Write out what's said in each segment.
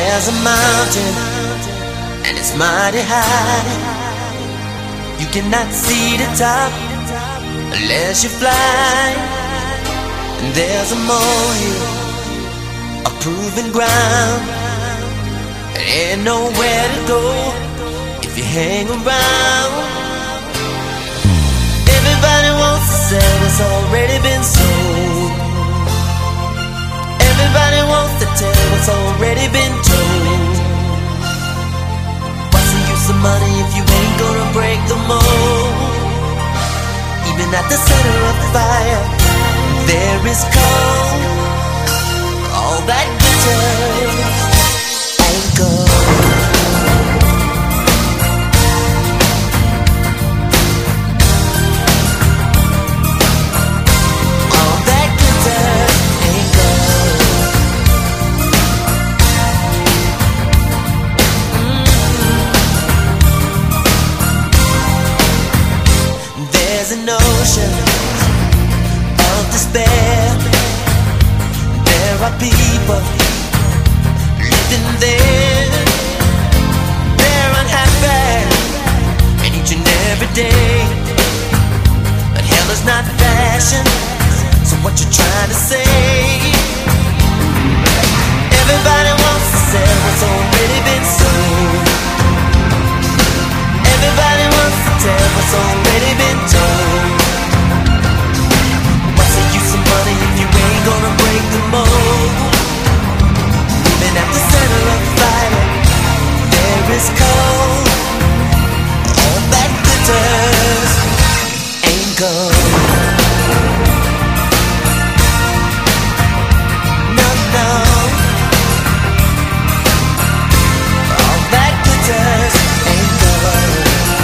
There's a mountain, and it's mighty high. You cannot see the top unless you fly. And there's a molehill, a proven ground. There ain't nowhere to go if you hang around. Everybody wants to sell what's already been sold. Everybody wants to tell what's already been told. What's the use of money if you ain't gonna break the mold? Even at the center of the fire, there is cold. All that glitters ain't gold. There's an ocean of despair. There are people living there. They're unhappy, and each and every day. But hell is not fashion, so what you trying to say? Everybody wants to sell what's already been sold. Everybody wants to tell what's already been told. What's the use of money if you ain't gonna break the mold? Even at the center of the fire, there is cold. All that glitters ain't gold. No, no. All that glitters ain't gold.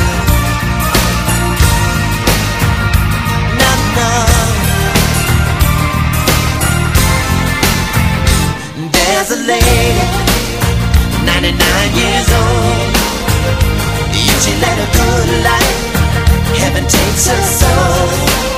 There's a lady, 99 years old. If she led a good life, heaven takes her soul.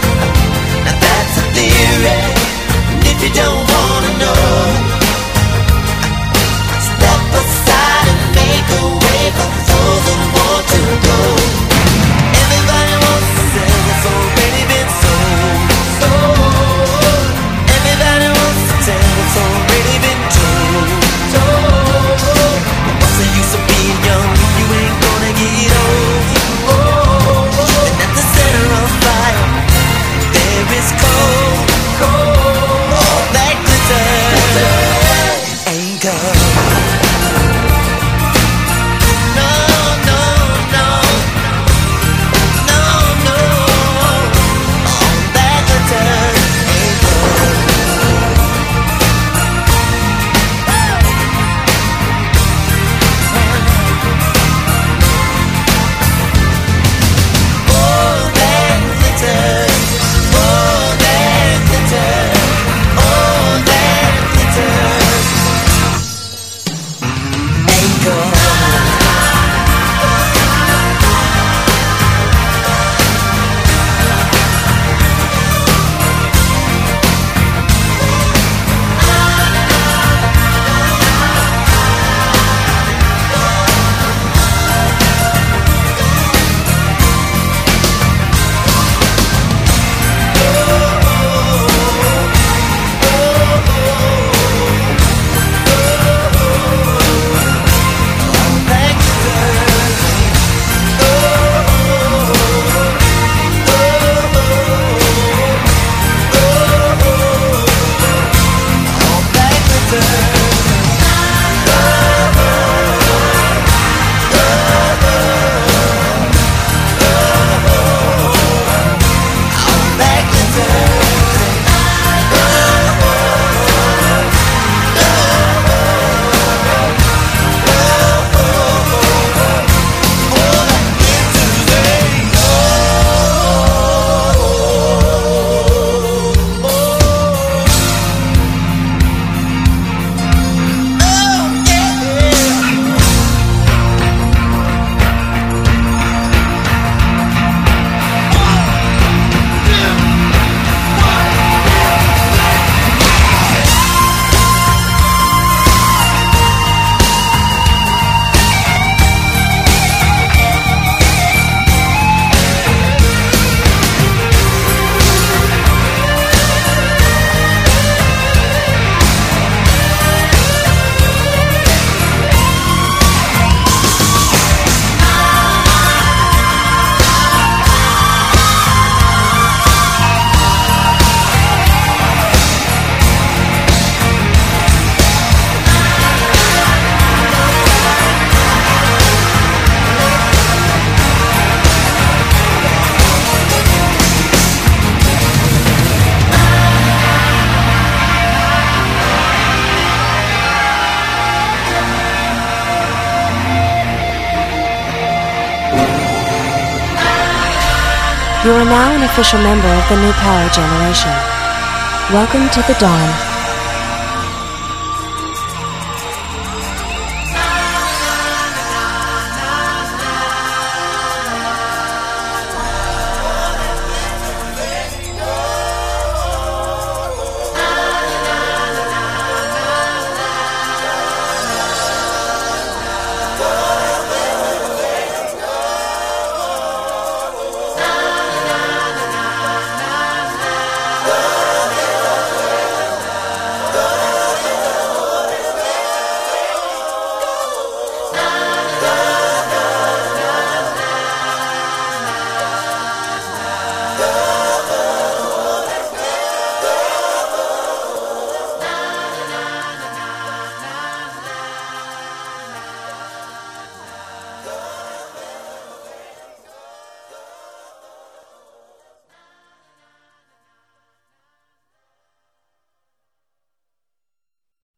You are now an official member of the New Power Generation. Welcome to the dawn.